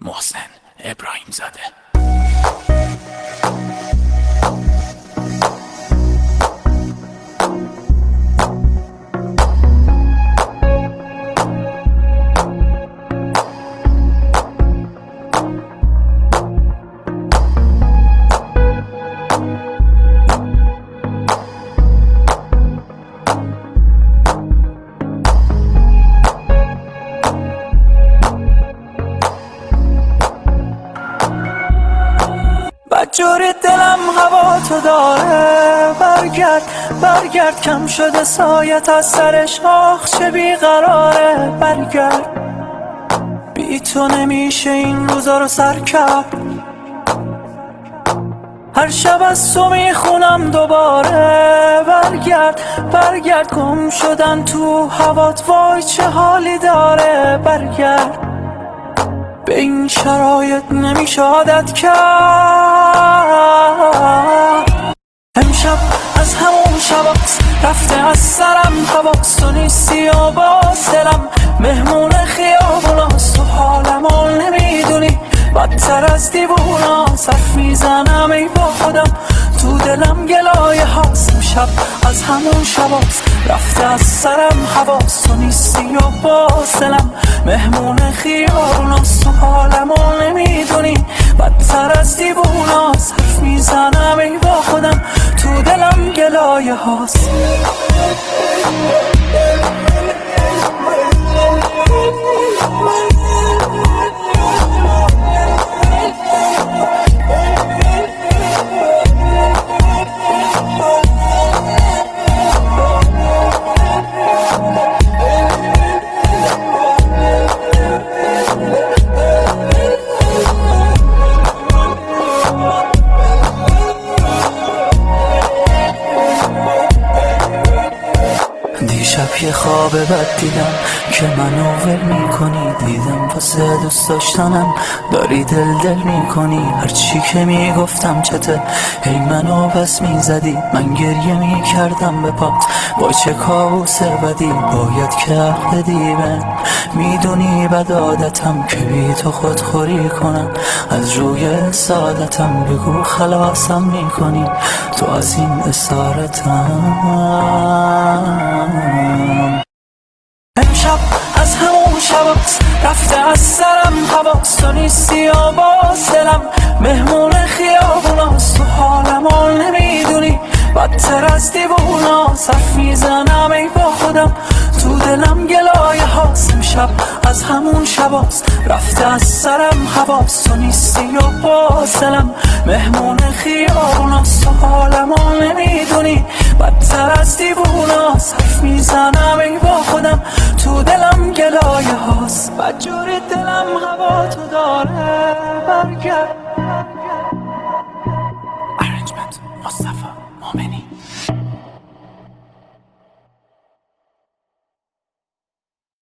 محسن ابراهیم زاده. جوری دلم هوا تو داره، برگرد کم شده سایت از سرش، آخ چه بیقراره. برگرد، بی تو نمیشه این روزا رو سر کرد. هر شب از تو میخونم دوباره. برگرد گم شدن تو هوات، وای چه حالی داره. برگرد، به این شرایط نمیشه عادت کرد. امشب از همون شباست رفته از سرم حواس، تو نیستی و باز دلم مهمون خیابوناست. تو حالمو نمیدونی، بدتر از دیوونا صرف میزنم ای با خودم، تو دلم گلایه هاست. امشب از همون شباست رفته از سرم حواس، تو نیستی و باز دلم مهمون خیابوناست. تو حالمو نمیدونی، بدتر از دیوونا صرف میزنم ای با خودم، تو دلم گلایه هاست. دیشب یه خواب بد دیدم که منو ول میکنی، دیدم واسه دوست داشتنم داری دل میکنی. هرچی که میگفتم چته، هی منو بس میزدی، من گریه میکردم به پات، با چه کابوس بدی. باید که حق بدی من، میدونی بد عادتم که بی تو خودخوری کنم. از روی سعادتم بگو خلاصم میکنی تو از این اسارتم. امشب از همون شباست رفته از سرم حواس، تو نیستی و باز دلم مهمون خیابوناست. تو حالمو نمیدونی، بدتر از دیوونا صرف میزنم ای با خودم، تو دلم گلایه هاست. امشب از همون شباست رفته از سرم حواس، تو نیستی و باز دلم مهمون خیابوناست. تو حالمو نمیدونی، بدتر از دیوونا صرف میزنم ای با خودم، تو دلم گلایه هاست. بدجوری دلم هوا تو داره. برگرد. ارنجمنت مصطفی مومنی.